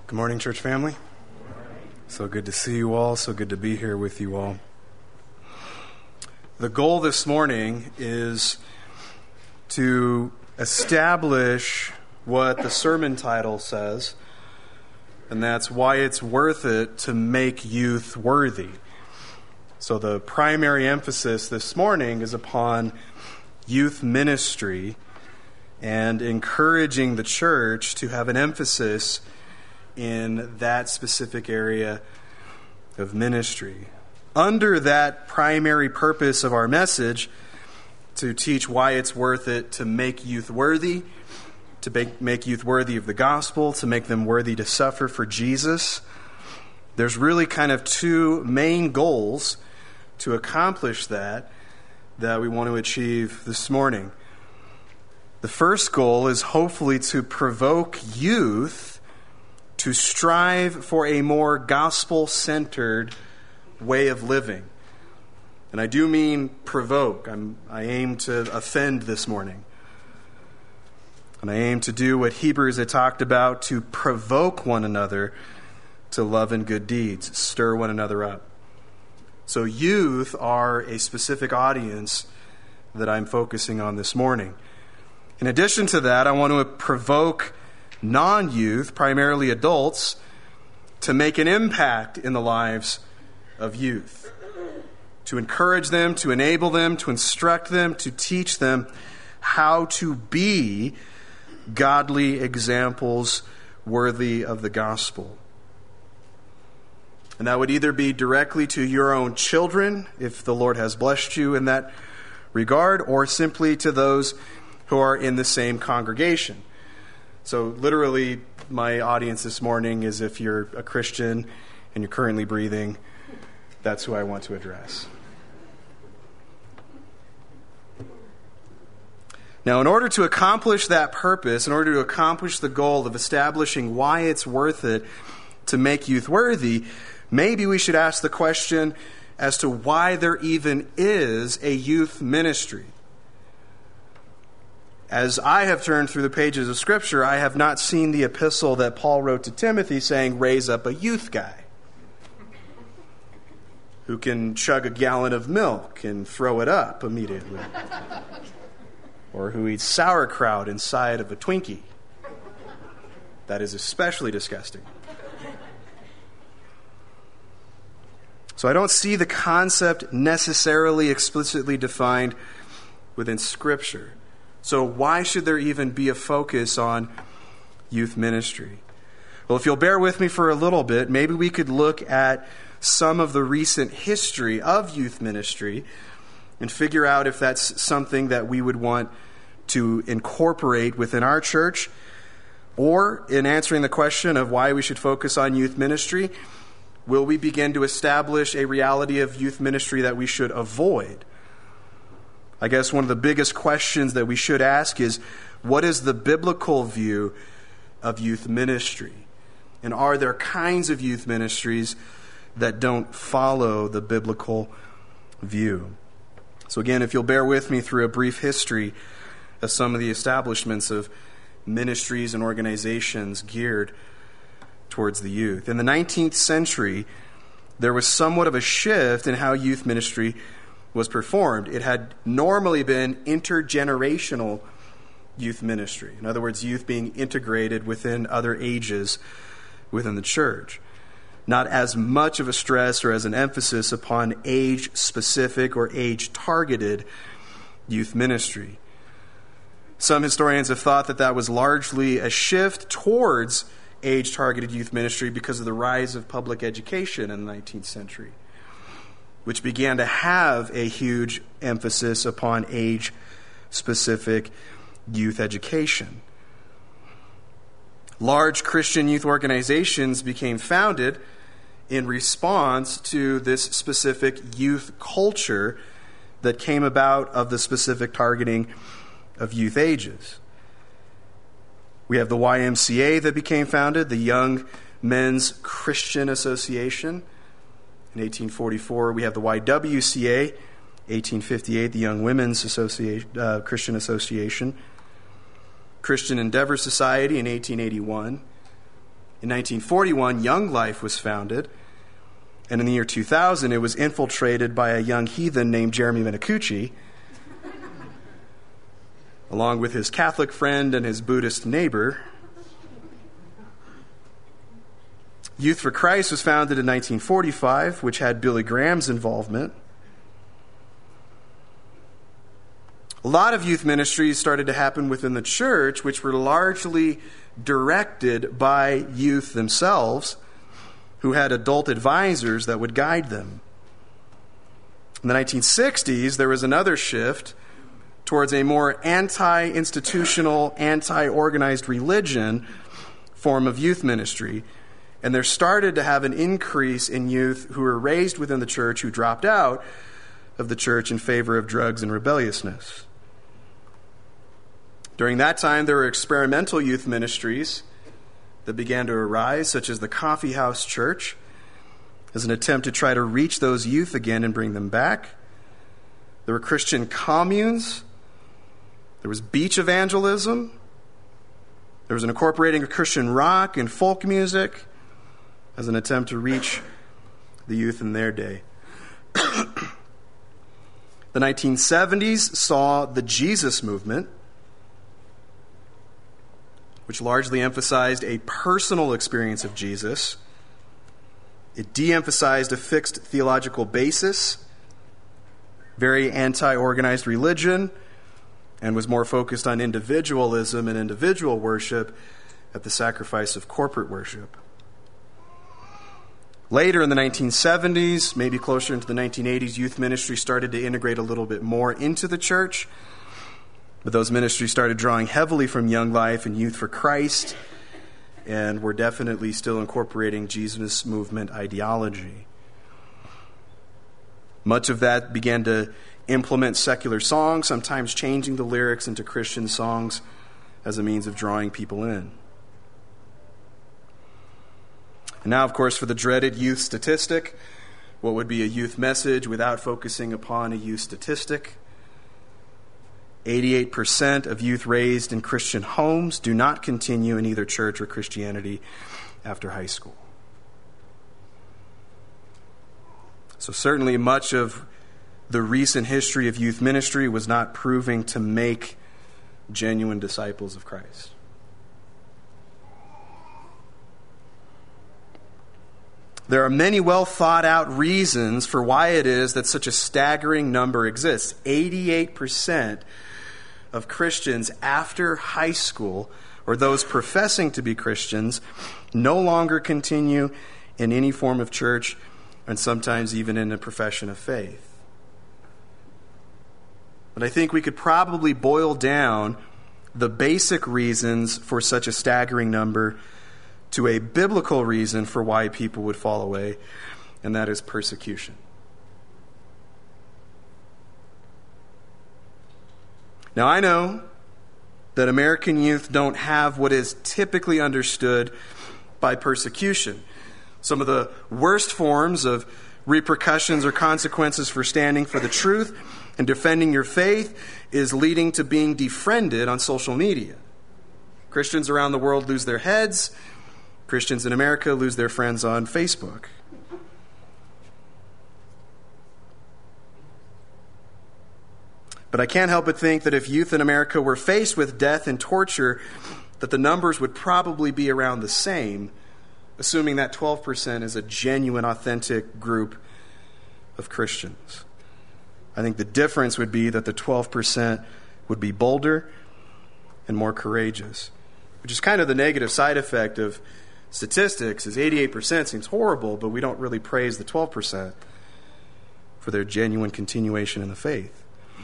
Good morning, church family. So good to see you all. So good to be here with you all. The goal this morning is to establish what the sermon title says, and that's why it's worth it to make youth worthy. So the primary emphasis this morning is upon youth ministry and encouraging the church to have an emphasis in that specific area of ministry. Under that primary purpose of our message, to teach why it's worth it to make youth worthy, to make youth worthy of the gospel, to make them worthy to suffer for Jesus, there's really kind of two main goals to accomplish that we want to achieve this morning. The first goal is hopefully to provoke youth to strive for a more gospel-centered way of living. And I do mean provoke. I aim to offend this morning. And I aim to do what Hebrews had talked about, to provoke one another to love and good deeds, stir one another up. So youth are a specific audience that I'm focusing on this morning. In addition to that, I want to provoke non-youth, primarily adults, to make an impact in the lives of youth, to encourage them, to enable them, to instruct them, to teach them how to be godly examples worthy of the gospel. And that would either be directly to your own children, if the Lord has blessed you in that regard, or simply to those who are in the same congregation. So literally, my audience this morning is if you're a Christian and you're currently breathing, that's who I want to address. Now, in order to accomplish that purpose, in order to accomplish the goal of establishing why it's worth it to make youth worthy, maybe we should ask the question as to why there even is a youth ministry. As I have turned through the pages of Scripture, I have not seen the epistle that Paul wrote to Timothy saying, raise up a youth guy who can chug a gallon of milk and throw it up immediately. Or who eats sauerkraut inside of a Twinkie. That is especially disgusting. So I don't see the concept necessarily explicitly defined within Scripture. So why should there even be a focus on youth ministry? Well, if you'll bear with me for a little bit, maybe we could look at some of the recent history of youth ministry and figure out if that's something that we would want to incorporate within our church, or in answering the question of why we should focus on youth ministry, will we begin to establish a reality of youth ministry that we should avoid? I guess one of the biggest questions that we should ask is, what is the biblical view of youth ministry? And are there kinds of youth ministries that don't follow the biblical view? So again, if you'll bear with me through a brief history of some of the establishments of ministries and organizations geared towards the youth. In the 19th century, there was somewhat of a shift in how youth ministry was performed. It had normally been intergenerational youth ministry. In other words, youth being integrated within other ages within the church. Not as much of a stress or as an emphasis upon age-specific or age-targeted youth ministry. Some historians have thought that that was largely a shift towards age-targeted youth ministry because of the rise of public education in the 19th century, which began to have a huge emphasis upon age-specific youth education. Large Christian youth organizations became founded in response to this specific youth culture that came about of the specific targeting of youth ages. We have the YMCA that became founded, the Young Men's Christian Association. In 1844, we have the YWCA, 1858, the Young Women's Christian Association. Christian Endeavor Society in 1881. In 1941, Young Life was founded, and in the year 2000, it was infiltrated by a young heathen named Jeremy Minicucci, along with his Catholic friend and his Buddhist neighbor. Youth for Christ was founded in 1945, which had Billy Graham's involvement. A lot of youth ministries started to happen within the church, which were largely directed by youth themselves, who had adult advisors that would guide them. In the 1960s, there was another shift towards a more anti-institutional, anti-organized religion form of youth ministry. And there started to have an increase in youth who were raised within the church who dropped out of the church in favor of drugs and rebelliousness. During that time, there were experimental youth ministries that began to arise, such as the Coffee House Church, as an attempt to try to reach those youth again and bring them back. There were Christian communes. There was beach evangelism. There was an incorporating of Christian rock and folk music as an attempt to reach the youth in their day. The 1970s saw the Jesus movement, which largely emphasized a personal experience of Jesus. It de-emphasized a fixed theological basis, very anti-organized religion, and was more focused on individualism and individual worship at the sacrifice of corporate worship. Later in the 1970s, maybe closer into the 1980s, youth ministry started to integrate a little bit more into the church. But those ministries started drawing heavily from Young Life and Youth for Christ, and were definitely still incorporating Jesus movement ideology. Much of that began to implement secular songs, sometimes changing the lyrics into Christian songs as a means of drawing people in. And now, of course, for the dreaded youth statistic, what would be a youth message without focusing upon a youth statistic? 88% of youth raised in Christian homes do not continue in either church or Christianity after high school. So certainly much of the recent history of youth ministry was not proving to make genuine disciples of Christ. There are many well thought out reasons for why it is that such a staggering number exists. 88% of Christians after high school, or those professing to be Christians, no longer continue in any form of church, and sometimes even in a profession of faith. But I think we could probably boil down the basic reasons for such a staggering number to a biblical reason for why people would fall away, and that is persecution. Now, I know that American youth don't have what is typically understood by persecution. Some of the worst forms of repercussions or consequences for standing for the truth and defending your faith is leading to being defriended on social media. Christians around the world lose their heads. Christians in America lose their friends on Facebook. But I can't help but think that if youth in America were faced with death and torture, that the numbers would probably be around the same, assuming that 12% is a genuine, authentic group of Christians. I think the difference would be that the 12% would be bolder and more courageous, which is kind of the negative side effect of statistics, is 88% seems horrible, but we don't really praise the 12% for their genuine continuation in the faith.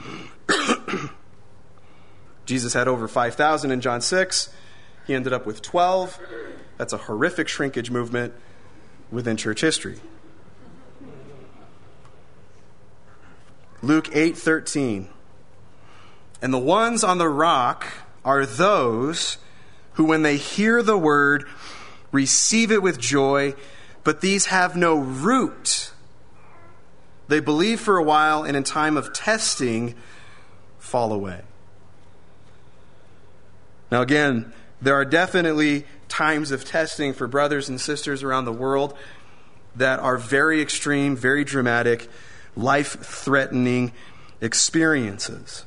Jesus had over 5,000 in John 6. He ended up with 12. That's a horrific shrinkage movement within church history. Luke 8:13. And the ones on the rock are those who, when they hear the word, receive it with joy, but these have no root. They believe for a while, and in time of testing, fall away. Now again, there are definitely times of testing for brothers and sisters around the world that are very extreme, very dramatic, life-threatening experiences.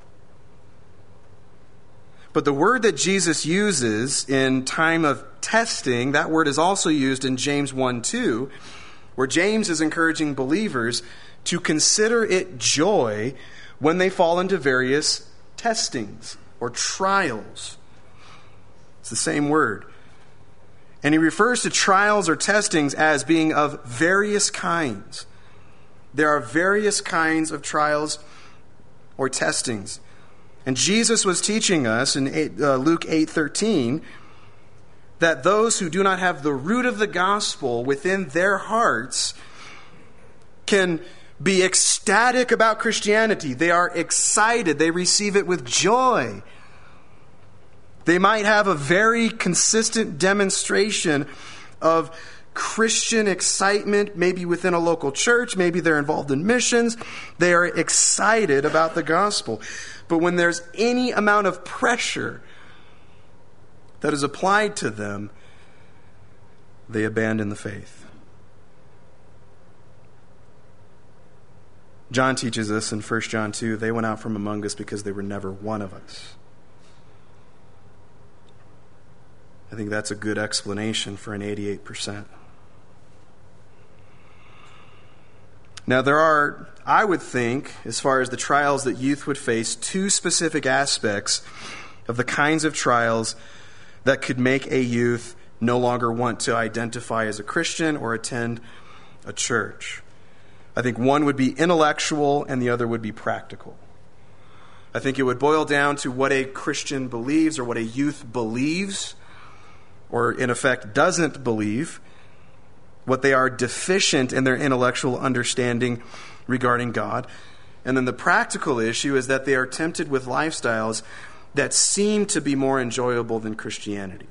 But the word that Jesus uses in time of testing, that word is also used in James 1:2, where James is encouraging believers to consider it joy when they fall into various testings or trials. It's the same word. And he refers to trials or testings as being of various kinds. There are various kinds of trials or testings. And Jesus was teaching us in Luke 8:13 that those who do not have the root of the gospel within their hearts can be ecstatic about Christianity. They are excited. They receive it with joy. They might have a very consistent demonstration of Christian excitement, maybe within a local church, maybe they're involved in missions. They are excited about the gospel. But when there's any amount of pressure that is applied to them, they abandon the faith. John teaches us in 1 John 2, they went out from among us because they were never one of us. I think that's a good explanation for an 88%. Now there are, I would think, as far as the trials that youth would face, two specific aspects of the kinds of trials that could make a youth no longer want to identify as a Christian or attend a church. I think one would be intellectual and the other would be practical. I think it would boil down to what a Christian believes or what a youth believes, or in effect doesn't believe, what they are deficient in their intellectual understanding regarding God. And then the practical issue is that they are tempted with lifestyles that seem to be more enjoyable than Christianity.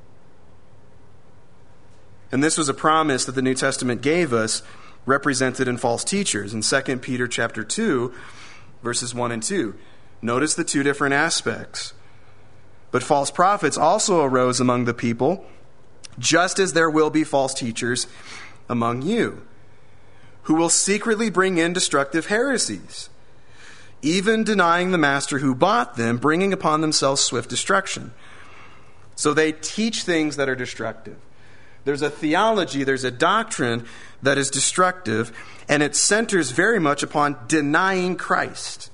And this was a promise that the New Testament gave us, represented in false teachers in 2 Peter chapter 2, verses 1 and 2. Notice the two different aspects. But false prophets also arose among the people, just as there will be false teachers among you, who will secretly bring in destructive heresies, even denying the master who bought them, bringing upon themselves swift destruction. So they teach things that are destructive. There's a theology, there's a doctrine that is destructive, and it centers very much upon denying Christ.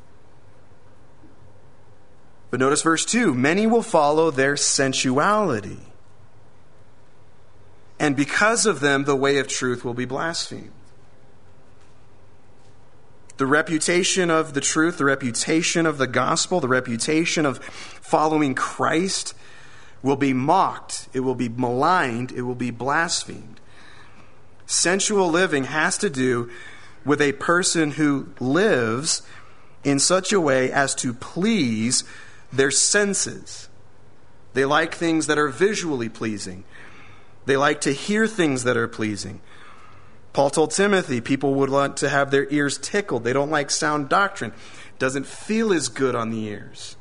But notice verse 2, many will follow their sensuality, and because of them, the way of truth will be blasphemed. The reputation of the truth, the reputation of the gospel, the reputation of following Christ will be mocked, it will be maligned, it will be blasphemed. Sensual living has to do with a person who lives in such a way as to please their senses. They like things that are visually pleasing. They like to hear things that are pleasing. Paul told Timothy, people would want to have their ears tickled. They don't like sound doctrine. It doesn't feel as good on the ears.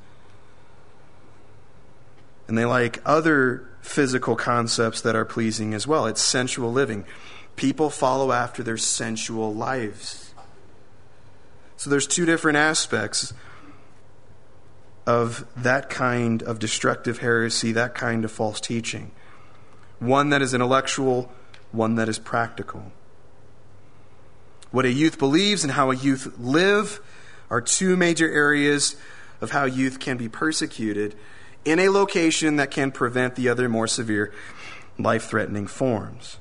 And they like other physical concepts that are pleasing as well. It's sensual living. People follow after their sensual lives. So there's two different aspects of that kind of destructive heresy, that kind of false teaching. One that is intellectual, one that is practical. What a youth believes and how a youth live are two major areas of how youth can be persecuted in a location that can prevent the other more severe life-threatening forms.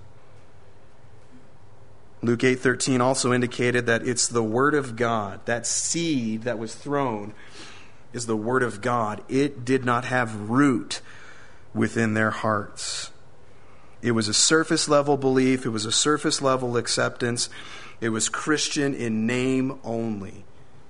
Luke 8:13 also indicated that it's the Word of God. That seed that was thrown is the Word of God. It did not have root within their hearts. It was a surface level belief. It was a surface level acceptance. It was Christian in name only.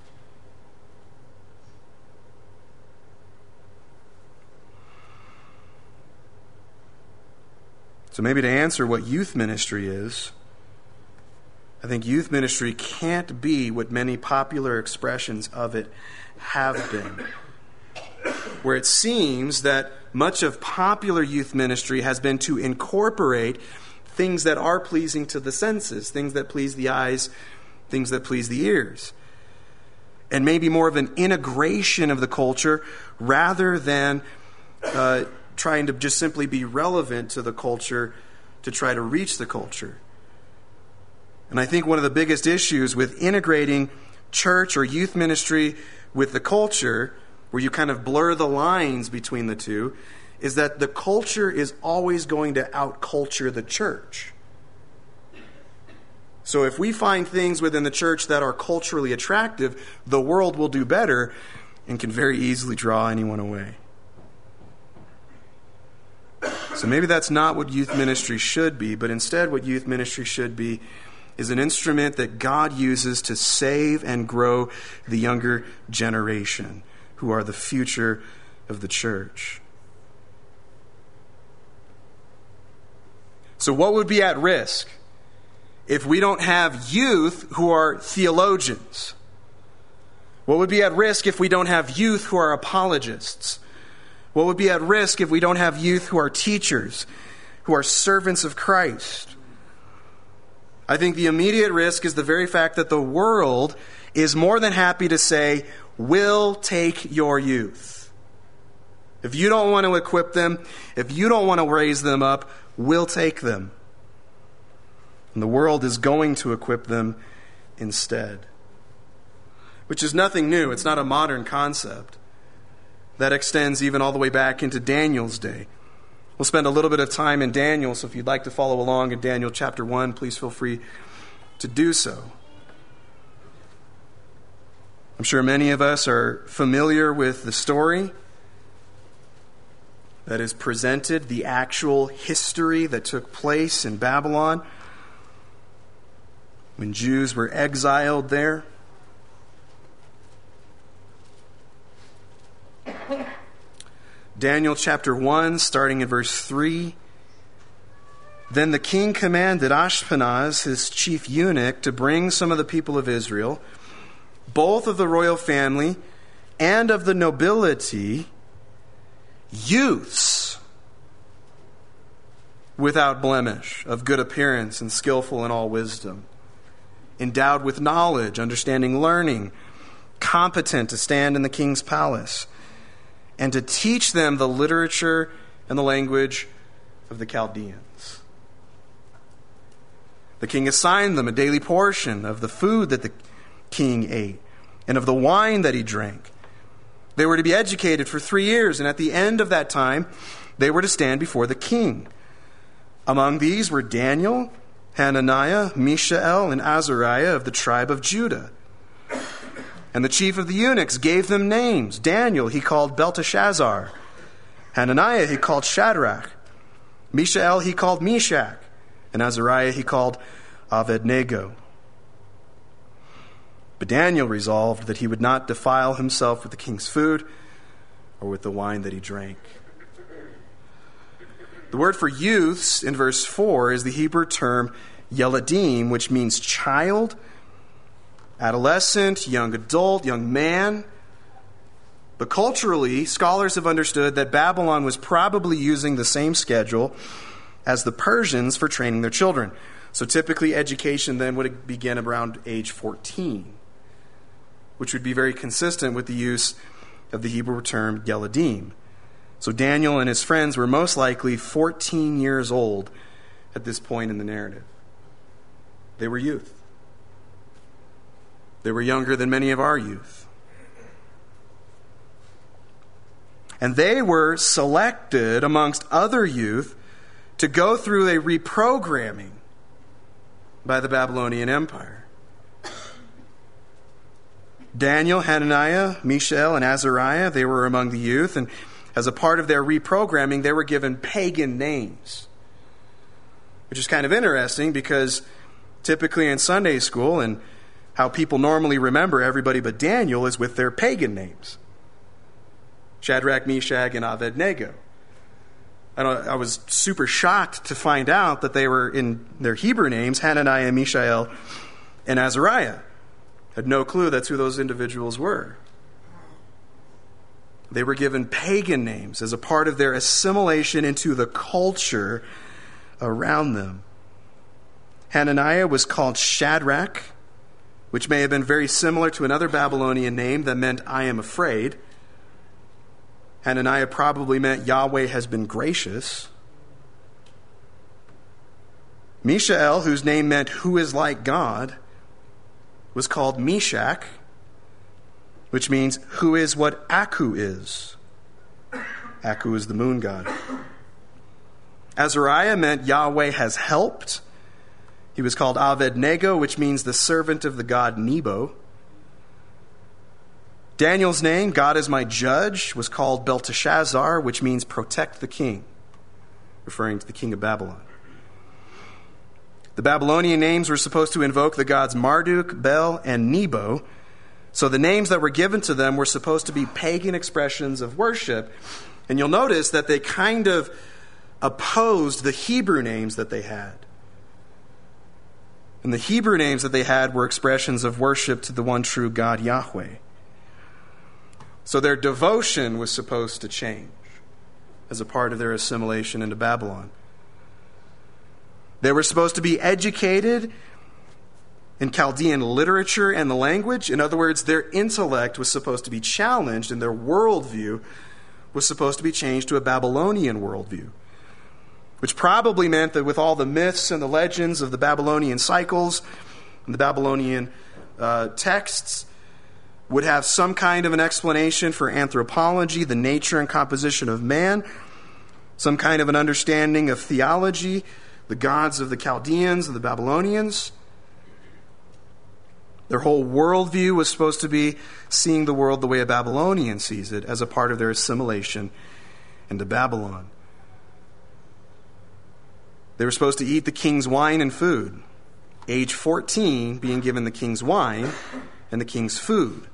So maybe to answer what youth ministry is, I think youth ministry can't be what many popular expressions of it have been, where it seems that much of popular youth ministry has been to incorporate things that are pleasing to the senses, things that please the eyes, things that please the ears. And maybe more of an integration of the culture rather than trying to just simply be relevant to the culture to try to reach the culture. And I think one of the biggest issues with integrating church or youth ministry with the culture, where you kind of blur the lines between the two, is that the culture is always going to out-culture the church. So if we find things within the church that are culturally attractive, the world will do better and can very easily draw anyone away. So maybe that's not what youth ministry should be, but instead what youth ministry should be is an instrument that God uses to save and grow the younger generation, who are the future of the church. So what would be at risk if we don't have youth who are theologians? What would be at risk if we don't have youth who are apologists? What would be at risk if we don't have youth who are teachers, who are servants of Christ? I think the immediate risk is the very fact that the world is more than happy to say, we'll take your youth. If you don't want to equip them, if you don't want to raise them up, we'll take them. And the world is going to equip them instead. Which is nothing new. It's not a modern concept. That extends even all the way back into Daniel's day. We'll spend a little bit of time in Daniel, so if you'd like to follow along in Daniel chapter 1, please feel free to do so. I'm sure many of us are familiar with the story that is presented, the actual history that took place in Babylon when Jews were exiled there. Daniel chapter 1, starting in verse 3. Then the king commanded Ashpenaz, his chief eunuch, to bring some of the people of Israel, both of the royal family and of the nobility, youths without blemish, of good appearance and skillful in all wisdom, endowed with knowledge, understanding learning, competent to stand in the king's palace, and to teach them the literature and the language of the Chaldeans. The king assigned them a daily portion of the food that the king ate and of the wine that he drank. They were to be educated for 3 years, and at the end of that time, they were to stand before the king. Among these were Daniel, Hananiah, Mishael, and Azariah of the tribe of Judah. And the chief of the eunuchs gave them names. Daniel he called Belteshazzar. Hananiah he called Shadrach. Mishael he called Meshach. And Azariah he called Abednego. But Daniel resolved that he would not defile himself with the king's food or with the wine that he drank. The word for youths in verse 4 is the Hebrew term yeladim, which means child, adolescent, young adult, young man. But culturally, scholars have understood that Babylon was probably using the same schedule as the Persians for training their children. So typically education then would begin around age 14, which would be very consistent with the use of the Hebrew term yeladim. So Daniel and his friends were most likely 14 years old at this point in the narrative. They were youth. They were younger than many of our youth. And they were selected amongst other youth to go through a reprogramming by the Babylonian Empire. Daniel, Hananiah, Mishael, and Azariah, they were among the youth, and as a part of their reprogramming, they were given pagan names, which is kind of interesting because typically in Sunday school and how people normally remember everybody but Daniel is with their pagan names. Shadrach, Meshach, and Abednego. I was super shocked to find out that they were in their Hebrew names, Hananiah, Mishael, and Azariah. Had no clue that's who those individuals were. They were given pagan names as a part of their assimilation into the culture around them. Hananiah was called Shadrach, which may have been very similar to another Babylonian name that meant I am afraid. Hananiah probably meant Yahweh has been gracious. Mishael, whose name meant who is like God, was called Meshach, which means who is what Aku is. Aku is the moon god. Azariah meant Yahweh has helped. He was called Abednego, which means the servant of the god Nebo. Daniel's name, God is my judge, was called Belteshazzar, which means protect the king, referring to the king of Babylon. The Babylonian names were supposed to invoke the gods Marduk, Bel, and Nebo. So the names that were given to them were supposed to be pagan expressions of worship. And you'll notice that they kind of opposed the Hebrew names that they had. And the Hebrew names that they had were expressions of worship to the one true God, Yahweh. So their devotion was supposed to change as a part of their assimilation into Babylon. They were supposed to be educated in Chaldean literature and the language. In other words, their intellect was supposed to be challenged and their worldview was supposed to be changed to a Babylonian worldview, which probably meant that with all the myths and the legends of the Babylonian cycles and the Babylonian texts, would have some kind of an explanation for anthropology, the nature and composition of man, some kind of an understanding of theology, the gods of the Chaldeans and the Babylonians. Their whole worldview was supposed to be seeing the world the way a Babylonian sees it as a part of their assimilation into Babylon. They were supposed to eat the king's wine and food, age 14 being given the king's wine and the king's food,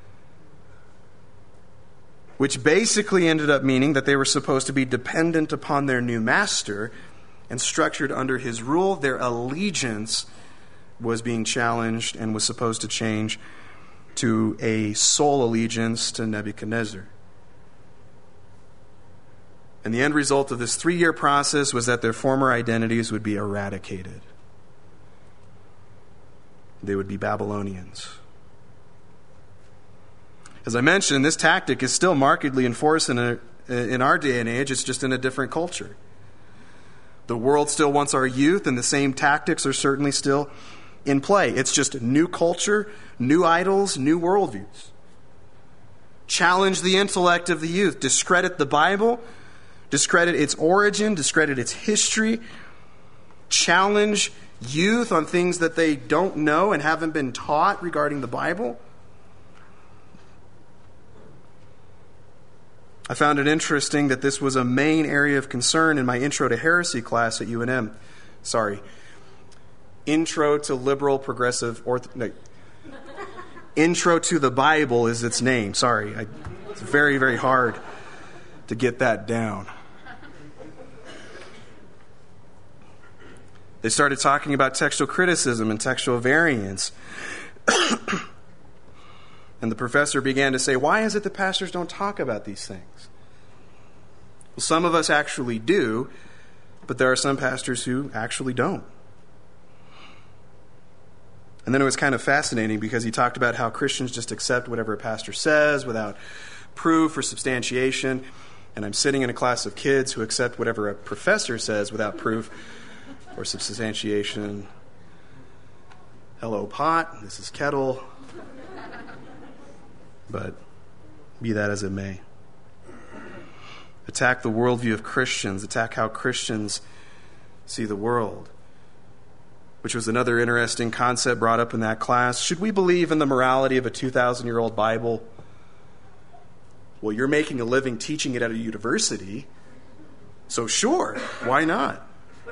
which basically ended up meaning that they were supposed to be dependent upon their new master and structured under his rule. Their allegiance was being challenged and was supposed to change to a sole allegiance to Nebuchadnezzar. And the end result of this 3-year process was that their former identities would be eradicated. They would be Babylonians. As I mentioned, this tactic is still markedly enforced in our day and age. It's just in a different culture. The world still wants our youth, and the same tactics are certainly still in play. It's just new culture, new idols, new worldviews. Challenge the intellect of the youth. Discredit the Bible. Discredit its origin. Discredit its history. Challenge youth on things that they don't know and haven't been taught regarding the Bible. I found it interesting that this was a main area of concern in my Intro to Heresy class at UNM. Intro to Liberal Progressive Intro to the Bible is its name. It's very, very hard to get that down. They started talking about textual criticism and textual variance. And the professor began to say, why is it that pastors don't talk about these things? Well, some of us actually do, but there are some pastors who actually don't. And then it was kind of fascinating because he talked about how Christians just accept whatever a pastor says without proof or substantiation. And I'm sitting in a class of kids who accept whatever a professor says without proof or substantiation. Hello, pot. This is kettle. But be that as it may. Attack the worldview of Christians. Attack how Christians see the world. Which was another interesting concept brought up in that class. Should we believe in the morality of a 2,000-year-old Bible? Well, you're making a living teaching it at a university. So sure, why not?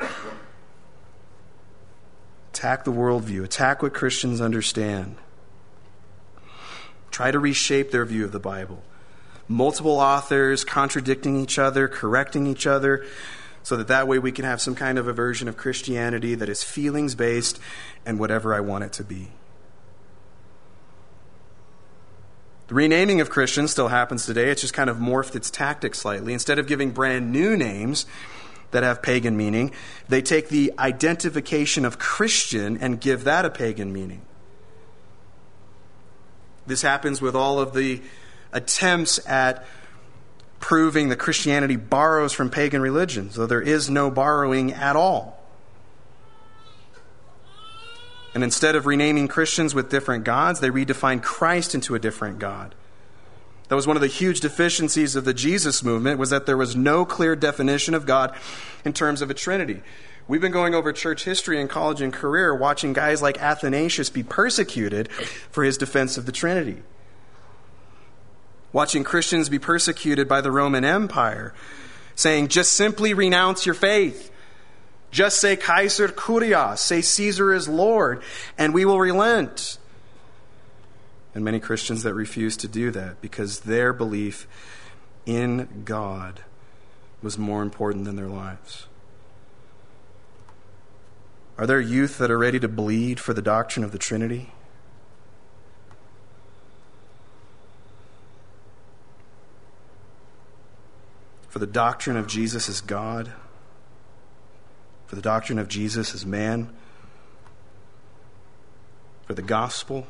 Attack the worldview. Attack what Christians understand. Try to reshape their view of the Bible. Multiple authors contradicting each other, correcting each other, so that way we can have some kind of a version of Christianity that is feelings-based and whatever I want it to be. The renaming of Christians still happens today. It's just kind of morphed its tactics slightly. Instead of giving brand new names that have pagan meaning, they take the identification of Christian and give that a pagan meaning. This happens with all of the attempts at proving that Christianity borrows from pagan religions, though there is no borrowing at all. And instead of renaming Christians with different gods, they redefine Christ into a different God. That was one of the huge deficiencies of the Jesus movement, was that there was no clear definition of God in terms of a Trinity. We've been going over church history in college and career, watching guys like Athanasius be persecuted for his defense of the Trinity. Watching Christians be persecuted by the Roman Empire, saying, just simply renounce your faith. Just say Kaiser Kurios, say Caesar is Lord, and we will relent. And many Christians that refuse to do that because their belief in God was more important than their lives. Are there youth that are ready to bleed for the doctrine of the Trinity? For the doctrine of Jesus as God? For the doctrine of Jesus as man? For the gospel?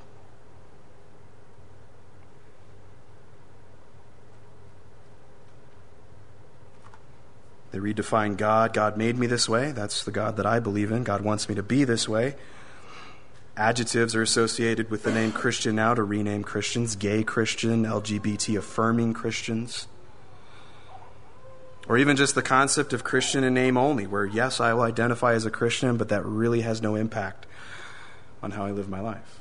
They redefine God. God made me this way. That's the God that I believe in. God wants me to be this way. Adjectives are associated with the name Christian now to rename Christians. Gay Christian, LGBT affirming Christians. Or even just the concept of Christian in name only, where yes, I will identify as a Christian, but that really has no impact on how I live my life.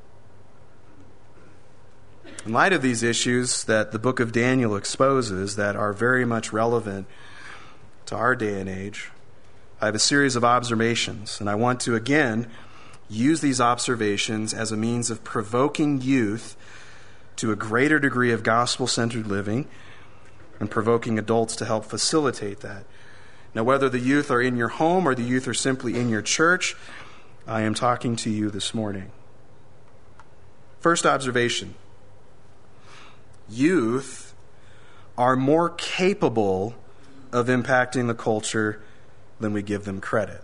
In light of these issues that the book of Daniel exposes that are very much relevant to our day and age, I have a series of observations, and I want to again use these observations as a means of provoking youth to a greater degree of gospel-centered living and provoking adults to help facilitate that. Now, whether the youth are in your home or the youth are simply in your church, I am talking to you this morning. First observation: youth are more capable of impacting the culture than we give them credit.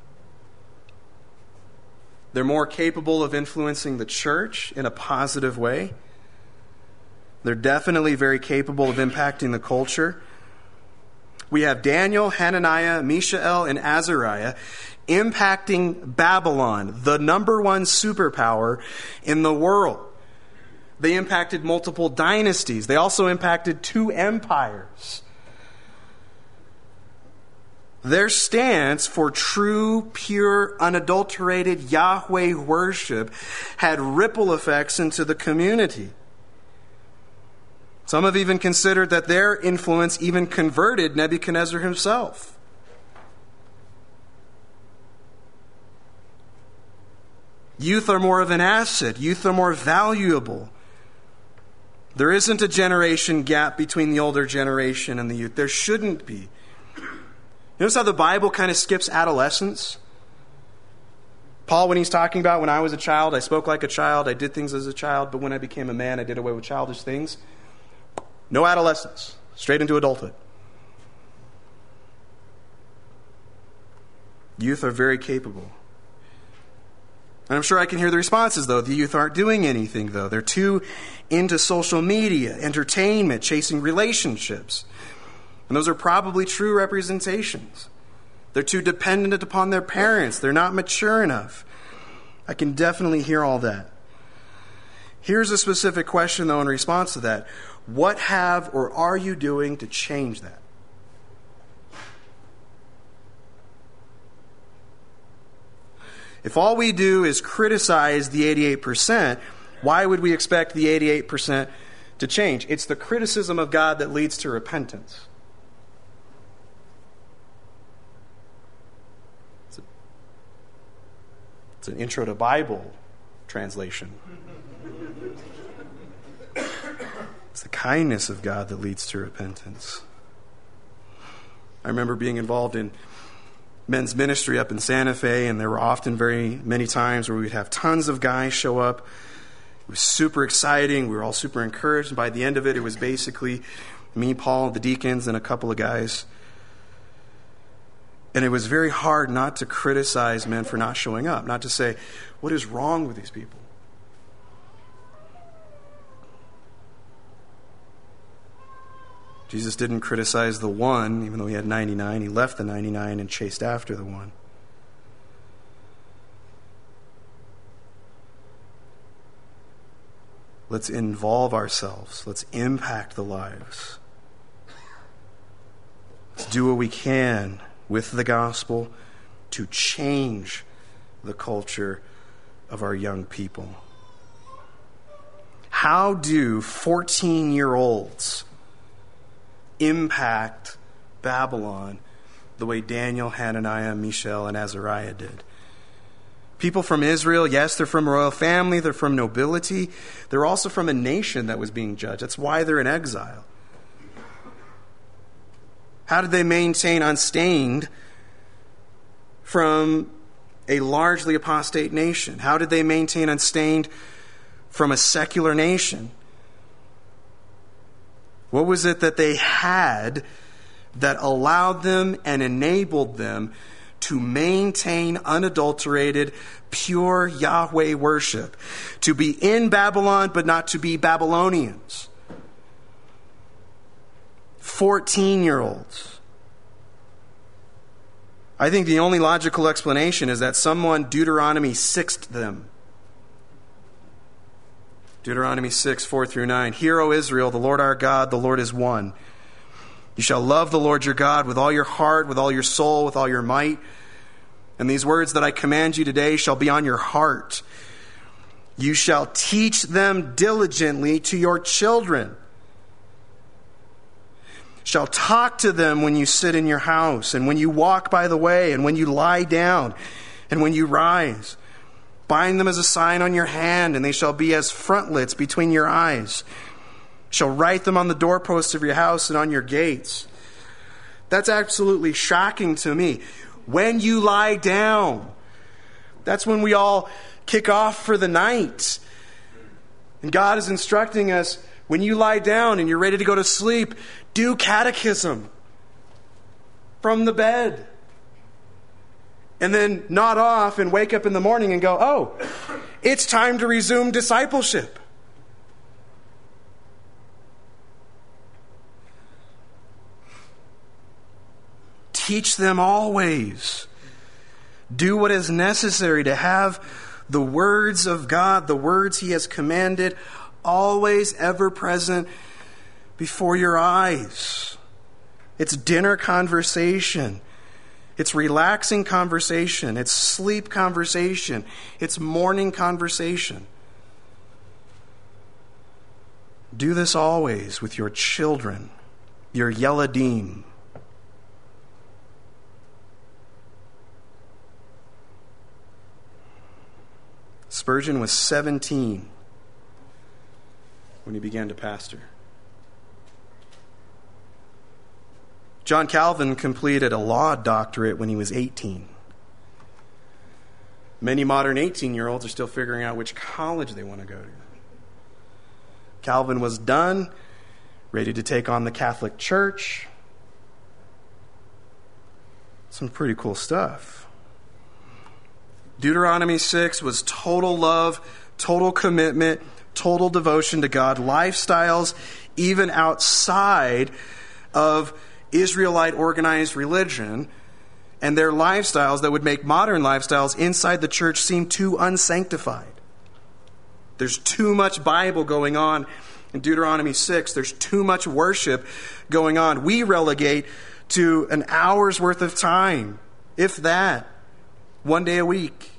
They're more capable of influencing the church in a positive way. They're definitely very capable of impacting the culture. We have Daniel, Hananiah, Mishael, and Azariah impacting Babylon, the number one superpower in the world. They impacted multiple dynasties. They also impacted 2 empires. Their stance for true, pure, unadulterated Yahweh worship had ripple effects into the community. Some have even considered that their influence even converted Nebuchadnezzar himself. Youth are more of an asset. Youth are more valuable. There isn't a generation gap between the older generation and the youth. There shouldn't be. Notice how the Bible kind of skips adolescence? Paul, when he's talking about when I was a child, I spoke like a child, I did things as a child, but when I became a man, I did away with childish things. No adolescence. Straight into adulthood. Youth are very capable. And I'm sure I can hear the responses, though. The youth aren't doing anything, though. They're too into social media, entertainment, chasing relationships. And those are probably true representations. They're too dependent upon their parents. They're not mature enough. I can definitely hear all that. Here's a specific question, though, in response to that. What have or are you doing to change that? If all we do is criticize the 88%, why would we expect the 88% to change? It's the criticism of God that leads to repentance. It's an intro to Bible translation. It's the kindness of God that leads to repentance. I remember being involved in men's ministry up in Santa Fe, and there were often very many times where we'd have tons of guys show up It was super exciting. We were all super encouraged. And by the end of it, it was basically me, Paul, the deacons, and a couple of guys. And it was very hard not to criticize men for not showing up, not to say, what is wrong with these people? Jesus didn't criticize the one, even though he had 99. He left the 99 and chased after the one. Let's involve ourselves. Let's impact the lives. Let's do what we can with the gospel to change the culture of our young people. How do 14-year-olds impact Babylon the way Daniel, Hananiah, Mishael, and Azariah did? People from Israel, yes, they're from a royal family, they're from nobility. They're also from a nation that was being judged. That's why they're in exile. How did they maintain unstained from a largely apostate nation? How did they maintain unstained from a secular nation? What was it that they had that allowed them and enabled them to maintain unadulterated, pure Yahweh worship? To be in Babylon, but not to be Babylonians. 14-year-olds. I think the only logical explanation is that someone Deuteronomy 6'd them. Deuteronomy 6, 4 through 9. Hear, O Israel, the Lord our God, the Lord is one. You shall love the Lord your God with all your heart, with all your soul, with all your might. And these words that I command you today shall be on your heart. You shall teach them diligently to your children. Shall talk to them when you sit in your house, and when you walk by the way, and when you lie down, and when you rise. Bind them as a sign on your hand, and they shall be as frontlets between your eyes. Shall write them on the doorposts of your house and on your gates. That's absolutely shocking to me. When you lie down, that's when we all kick off for the night. And God is instructing us, when you lie down and you're ready to go to sleep, do catechism from the bed. And then nod off and wake up in the morning and go, oh, it's time to resume discipleship. Teach them always. Do what is necessary to have the words of God, the words He has commanded, always ever present before your eyes. It's dinner conversation. It's relaxing conversation. It's sleep conversation. It's morning conversation. Do this always with your children, your Yeladim. Spurgeon was 17 when he began to pastor. John Calvin completed a law doctorate when he was 18. Many modern 18-year-olds are still figuring out which college they want to go to. Calvin was done, ready to take on the Catholic Church. Some pretty cool stuff. Deuteronomy 6 was total love, total commitment, total devotion to God, lifestyles even outside of Israelite organized religion, and their lifestyles that would make modern lifestyles inside the church seem too unsanctified. There's too much Bible going on in Deuteronomy 6. There's too much worship going on. We relegate to an hour's worth of time, if that, one day a week.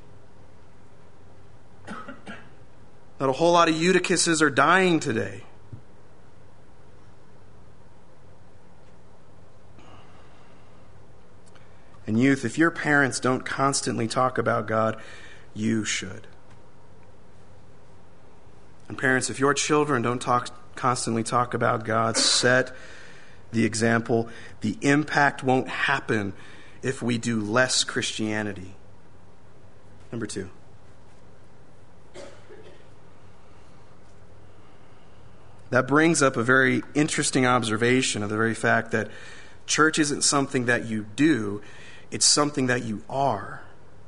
Not a whole lot of Eutychuses are dying today. And youth, if your parents don't constantly talk about God, you should. And parents, if your children don't constantly talk about God, set the example. The impact won't happen if we do less Christianity. Number 2. that brings up a very interesting observation of the very fact that church isn't something that you do, it's something that you are.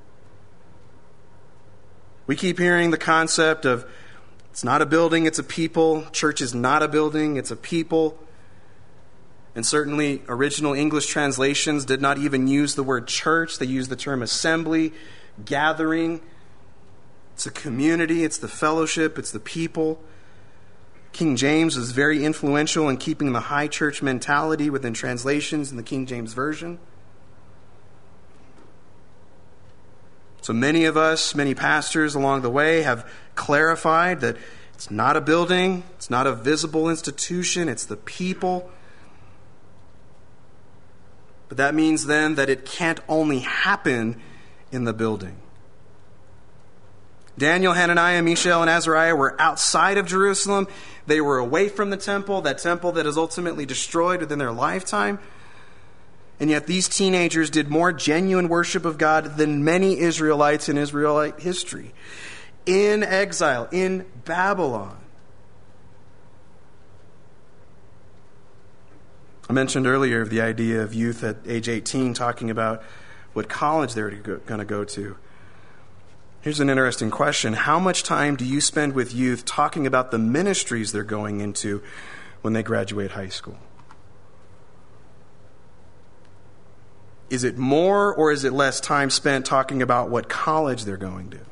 We keep hearing the concept of it's not a building, it's a people. Church is not a building, it's a people. And certainly original English translations did not even use the word church. They used the term assembly, gathering. It's a community, it's the fellowship, it's the people. King James was very influential in keeping the high church mentality within translations in the King James Version. So many of us, many pastors along the way have clarified that it's not a building, it's not a visible institution, it's the people. But that means then that it can't only happen in the building. Daniel, Hananiah, Mishael, and Azariah were outside of Jerusalem. They were away from the temple, that temple that is ultimately destroyed within their lifetime. And yet these teenagers did more genuine worship of God than many Israelites in Israelite history. In exile, in Babylon. I mentioned earlier the idea of youth at age 18 talking about what college they're going to go to. Here's an interesting question. How much time do you spend with youth talking about the ministries they're going into when they graduate high school? Is it more or is it less time spent talking about what college they're going to?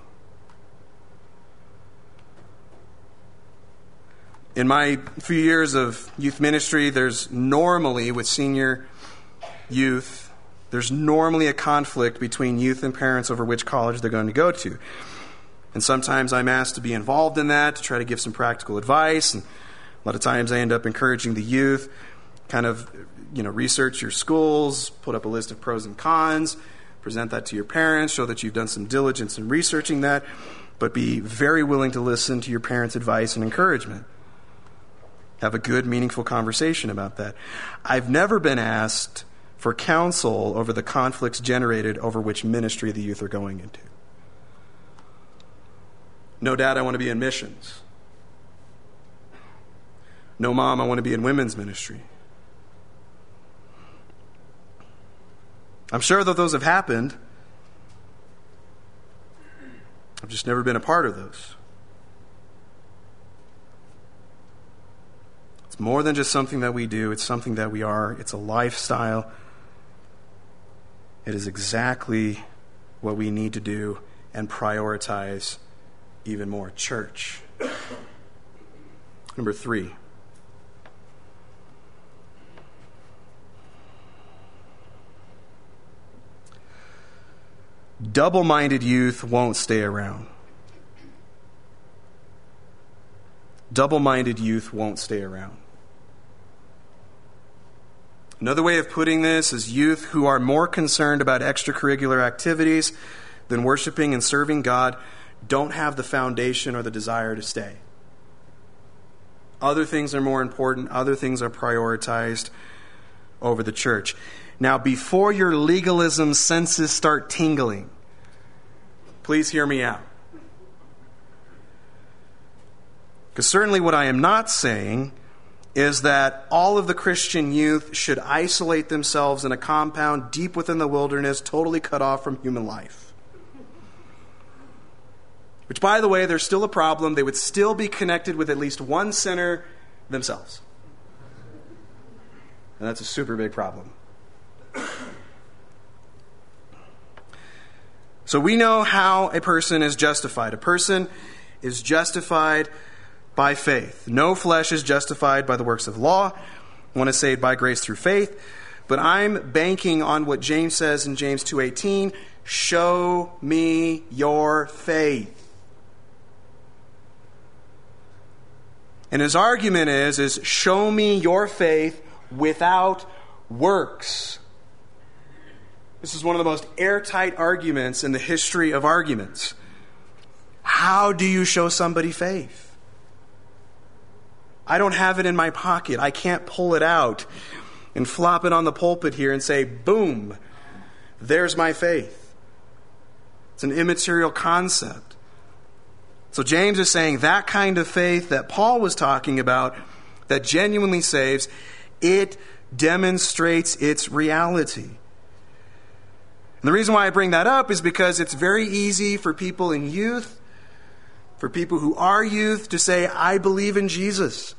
In my few years of youth ministry, there's normally, with senior youth, there's normally a conflict between youth and parents over which college they're going to go to. And sometimes I'm asked to be involved in that, to try to give some practical advice. And a lot of times I end up encouraging the youth, kind of, research your schools, put up a list of pros and cons, present that to your parents, show that you've done some diligence in researching that, but be very willing to listen to your parents' advice and encouragement. Have a good, meaningful conversation about that. I've never been asked for counsel over the conflicts generated over which ministry the youth are going into. No, Dad, I want to be in missions. No, Mom, I want to be in women's ministry. I'm sure that those have happened. I've just never been a part of those. It's more than just something that we do. It's something that we are. It's a lifestyle. It is exactly what we need to do and prioritize even more. Church. Number 3. Double-minded youth won't stay around. Double-minded youth won't stay around. Another way of putting this is youth who are more concerned about extracurricular activities than worshiping and serving God don't have the foundation or the desire to stay. Other things are more important. Other things are prioritized over the church. Now, before your legalism senses start tingling, please hear me out. Because certainly what I am not saying is that all of the Christian youth should isolate themselves in a compound deep within the wilderness, totally cut off from human life. Which, by the way, there's still a problem. They would still be connected with at least one sinner themselves. And that's a super big problem. So we know how a person is justified. A person is justified by faith. No flesh is justified by the works of law. One is saved by grace through faith. But I'm banking on what James says in James 2:18, show me your faith. And his argument is show me your faith without works. This is one of the most airtight arguments in the history of arguments. How do you show somebody faith? I don't have it in my pocket. I can't pull it out and flop it on the pulpit here and say, boom, there's my faith. It's an immaterial concept. So James is saying that kind of faith that Paul was talking about that genuinely saves, it demonstrates its reality. And the reason why I bring that up is because it's very easy for people in youth, for people who are youth, to say, I believe in Jesus.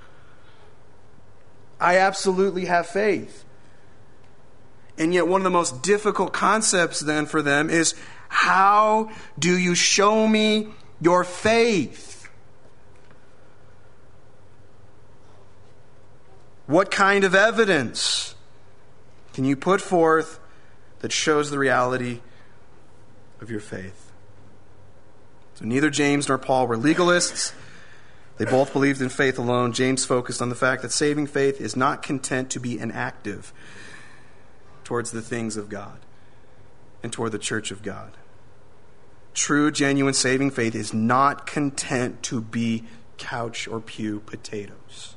I absolutely have faith. And yet one of the most difficult concepts then for them is, how do you show me your faith? What kind of evidence can you put forth that shows the reality of your faith? So neither James nor Paul were legalists. They both believed in faith alone. James focused on the fact that saving faith is not content to be inactive towards the things of God and toward the church of God. True, genuine saving faith is not content to be couch or pew potatoes.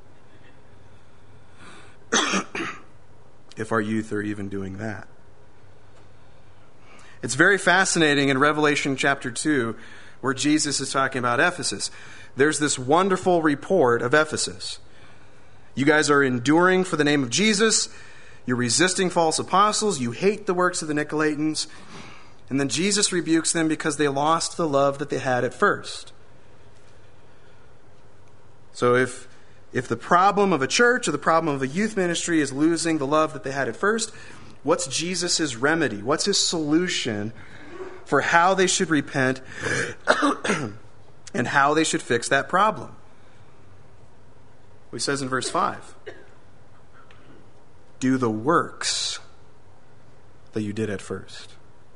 If our youth are even doing that. It's very fascinating in Revelation chapter 2, where Jesus is talking about Ephesus. There's this wonderful report of Ephesus. You guys are enduring for the name of Jesus. You're resisting false apostles. You hate the works of the Nicolaitans. And then Jesus rebukes them because they lost the love that they had at first. So if the problem of a church or the problem of a youth ministry is losing the love that they had at first, what's Jesus' remedy? What's his solution for how they should repent and how they should fix that problem? He says in verse 5, do the works that you did at first.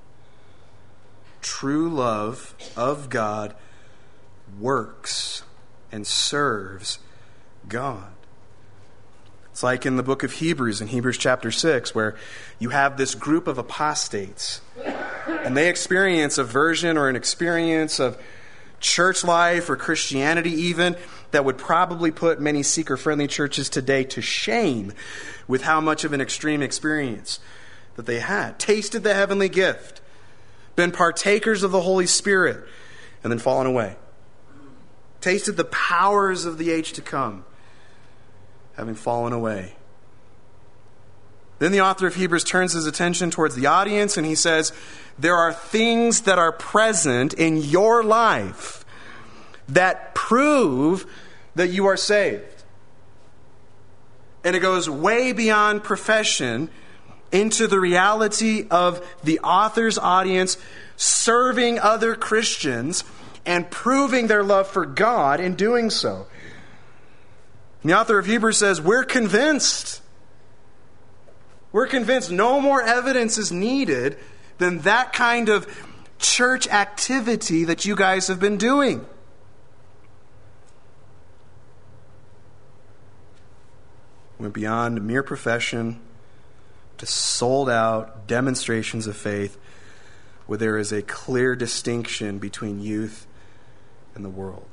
True love of God works and serves God. It's like in the book of Hebrews, in Hebrews chapter 6, where you have this group of apostates, and they experience a version or an experience of church life or Christianity even that would probably put many seeker-friendly churches today to shame with how much of an extreme experience that they had. Tasted the heavenly gift, been partakers of the Holy Spirit, and then fallen away. Tasted the powers of the age to come, having fallen away. Then the author of Hebrews turns his attention towards the audience and he says, there are things that are present in your life that prove that you are saved. And it goes way beyond profession into the reality of the author's audience serving other Christians and proving their love for God in doing so. And the author of Hebrews says, we're convinced. We're convinced no more evidence is needed than that kind of church activity that you guys have been doing. Went beyond mere profession to sold out demonstrations of faith where there is a clear distinction between youth and the world.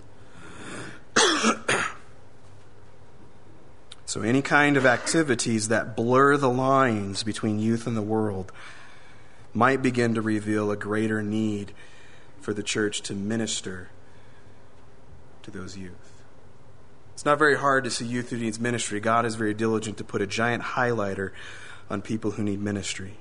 So any kind of activities that blur the lines between youth and the world might begin to reveal a greater need for the church to minister to those youth. It's not very hard to see youth who needs ministry. God is very diligent to put a giant highlighter on people who need ministry.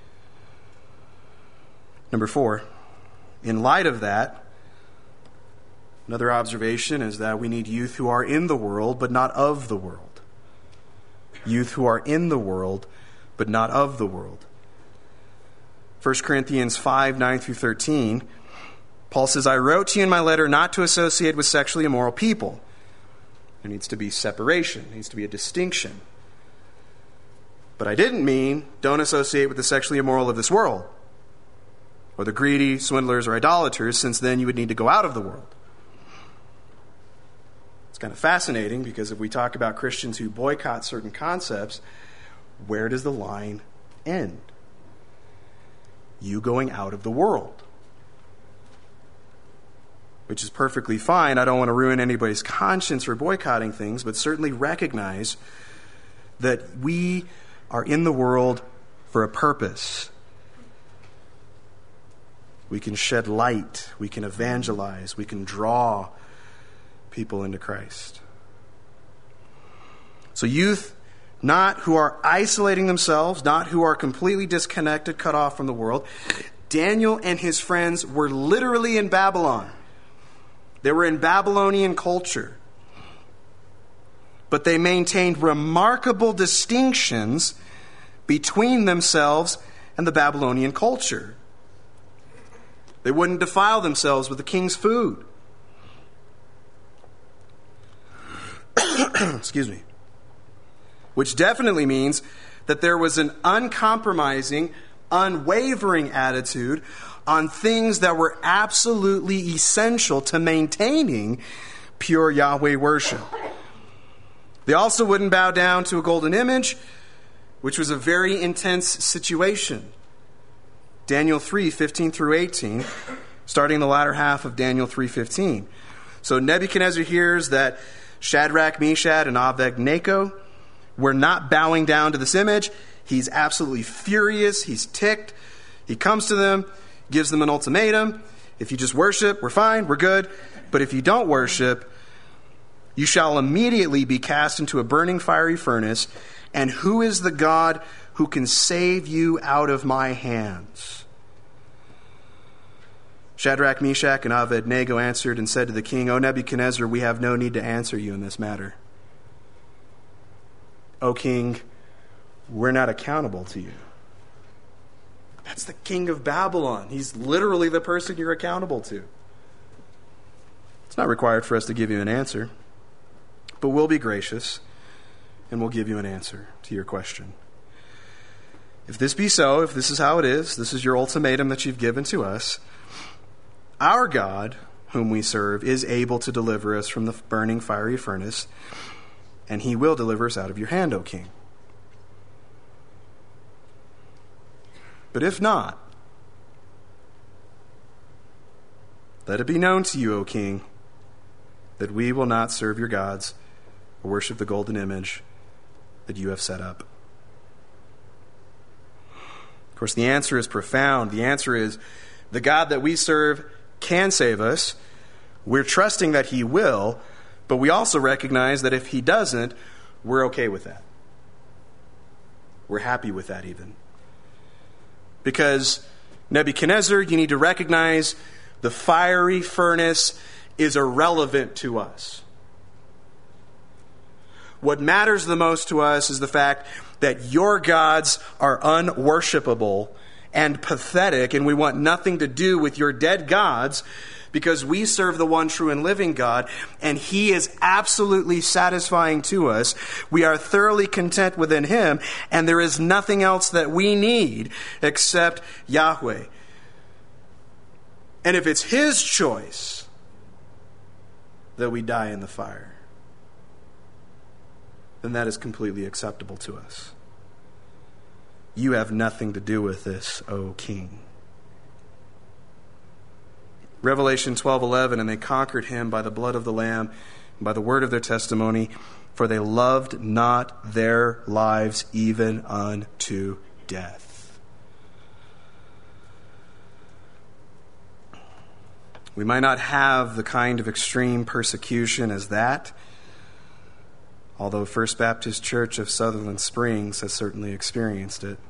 Number 4, in light of that, another observation is that we need youth who are in the world but not of the world. Youth who are in the world but not of the world. 1 Corinthians 5, 9 through 13, Paul says, I wrote to you in my letter not to associate with sexually immoral people. There needs to be separation. There needs to be a distinction. But I didn't mean don't associate with the sexually immoral of this world, or the greedy, swindlers, or idolaters, since then you would need to go out of the world. It's kind of fascinating because if we talk about Christians who boycott certain concepts, where does the line end? You going out of the world. Which is perfectly fine. I don't want to ruin anybody's conscience for boycotting things, but certainly recognize that we are in the world for a purpose. We can shed light. We can evangelize. We can draw people into Christ. So youth, not who are isolating themselves, not who are completely disconnected, cut off from the world. Daniel and his friends were literally in Babylon. They were in Babylonian culture. But they maintained remarkable distinctions between themselves and the Babylonian culture. They wouldn't defile themselves with the king's food. Excuse me. Which definitely means that there was an uncompromising, unwavering attitude on things that were absolutely essential to maintaining pure Yahweh worship. They also wouldn't bow down to a golden image, which was a very intense situation. Daniel 3:15 through 18, starting the latter half of Daniel 3:15. So Nebuchadnezzar hears that Shadrach, Meshach, and Abednego were not bowing down to this image. He's absolutely furious. He's ticked. He comes to them, gives them an ultimatum. If you just worship, we're fine, we're good. But if you don't worship, you shall immediately be cast into a burning fiery furnace. And who is the God who can save you out of my hands? Shadrach, Meshach, and Abednego answered and said to the king, O Nebuchadnezzar, we have no need to answer you in this matter. O king, we're not accountable to you. That's the king of Babylon. He's literally the person you're accountable to. It's not required for us to give you an answer, but we'll be gracious and we'll give you an answer to your question. If this be so, if this is how it is, this is your ultimatum that you've given to us, our God, whom we serve, is able to deliver us from the burning fiery furnace, and he will deliver us out of your hand, O king. But if not, let it be known to you, O king, that we will not serve your gods or worship the golden image that you have set up. Of course, the answer is profound. The answer is the God that we serve can save us. We're trusting that he will, but we also recognize that if he doesn't, we're okay with that. We're happy with that even. Because Nebuchadnezzar, you need to recognize the fiery furnace is irrelevant to us. What matters the most to us is the fact that your gods are unworshipable and pathetic, and we want nothing to do with your dead gods because we serve the one true and living God, and he is absolutely satisfying to us. We are thoroughly content within him, and there is nothing else that we need except Yahweh. And if it's his choice that we die in the fire, then that is completely acceptable to us. You have nothing to do with this, O king. Revelation 12:11, and they conquered him by the blood of the Lamb, and by the word of their testimony, for they loved not their lives even unto death. We might not have the kind of extreme persecution as that, although First Baptist Church of Sutherland Springs has certainly experienced it.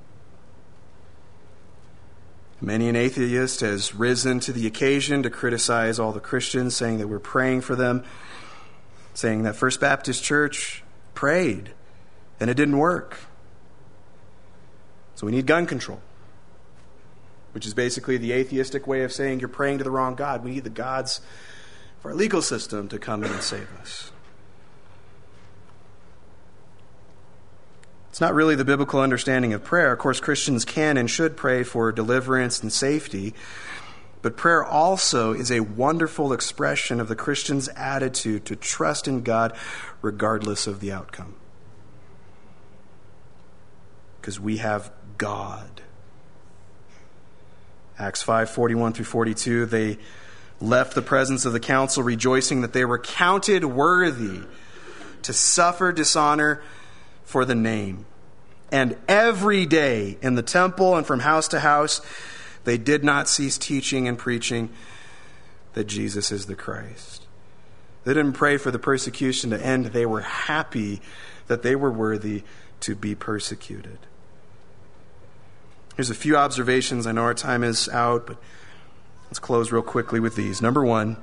Many an atheist has risen to the occasion to criticize all the Christians, saying that we're praying for them, saying that First Baptist Church prayed and it didn't work. So we need gun control, which is basically the atheistic way of saying you're praying to the wrong God. We need the gods of our legal system to come in and save us. It's not really the biblical understanding of prayer. Of course, Christians can and should pray for deliverance and safety, but prayer also is a wonderful expression of the Christian's attitude to trust in God regardless of the outcome. Because we have God. Acts 5:41 through 42, they left the presence of the council rejoicing that they were counted worthy to suffer dishonor for the name. And every day in the temple and from house to house, they did not cease teaching and preaching that Jesus is the Christ. They didn't pray for the persecution to end. They were happy that they were worthy to be persecuted. Here's a few observations. I know our time is out, but let's close real quickly with these. Number one,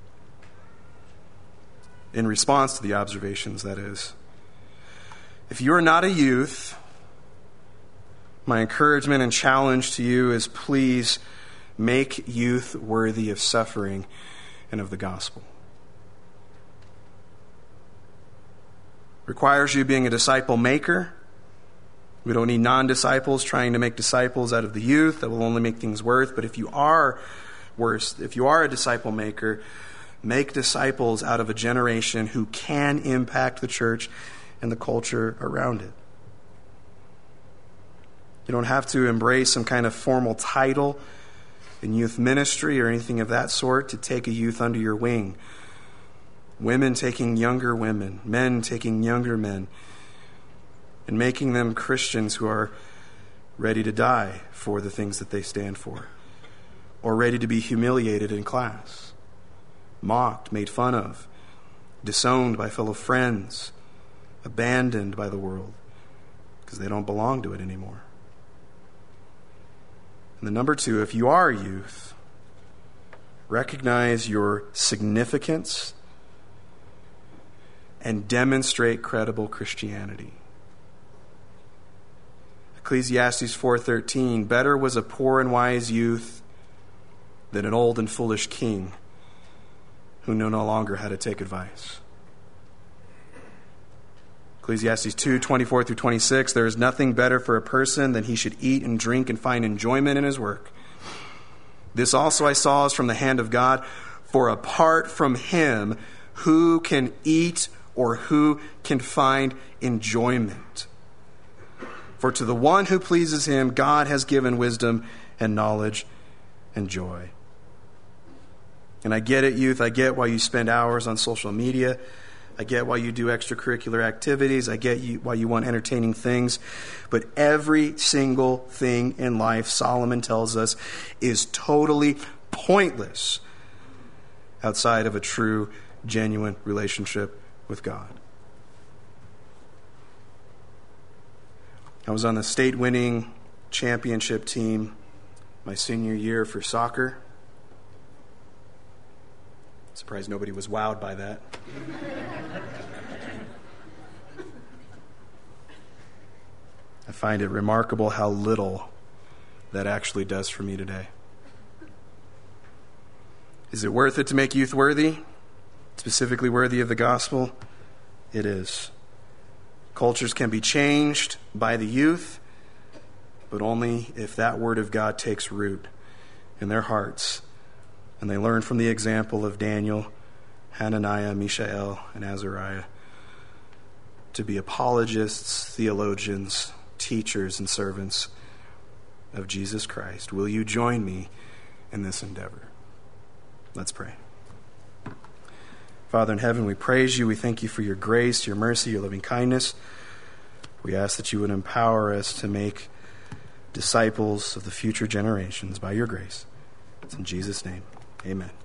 in response to the observations, that is, if you are not a youth, my encouragement and challenge to you is please make youth worthy of suffering and of the gospel. Requires you being a disciple maker. We don't need non-disciples trying to make disciples out of the youth. That will only make things worse. But if you are a disciple maker, make disciples out of a generation who can impact the church and the culture around it. You don't have to embrace some kind of formal title in youth ministry or anything of that sort to take a youth under your wing. Women taking younger women, men taking younger men, and making them Christians who are ready to die for the things that they stand for, or ready to be humiliated in class, mocked, made fun of, disowned by fellow friends, abandoned by the world because they don't belong to it anymore. And then number two, if you are a youth, recognize your significance and demonstrate credible Christianity. Ecclesiastes 4:13, better was a poor and wise youth than an old and foolish king who knew no longer how to take advice. Ecclesiastes 2:24-26, there is nothing better for a person than he should eat and drink and find enjoyment in his work. This also I saw is from the hand of God, for apart from him, who can eat or who can find enjoyment? For to the one who pleases him, God has given wisdom and knowledge and joy. And I get it, youth. I get why you spend hours on social media. I get why you do extracurricular activities. I get why you want entertaining things. But every single thing in life, Solomon tells us, is totally pointless outside of a true, genuine relationship with God. I was on the state-winning championship team my senior year for soccer. Surprised nobody was wowed by that. I find it remarkable how little that actually does for me today. Is it worth it to make youth worthy? Specifically worthy of the gospel? It is. Cultures can be changed by the youth, but only if that word of God takes root in their hearts and they learn from the example of Daniel, Hananiah, Mishael, and Azariah to be apologists, theologians, teachers, and servants of Jesus Christ. Will you join me in this endeavor? Let's pray. Father in heaven, we praise you. We thank you for your grace, your mercy, your loving kindness. We ask that you would empower us to make disciples of the future generations by your grace. It's in Jesus' name. Amen.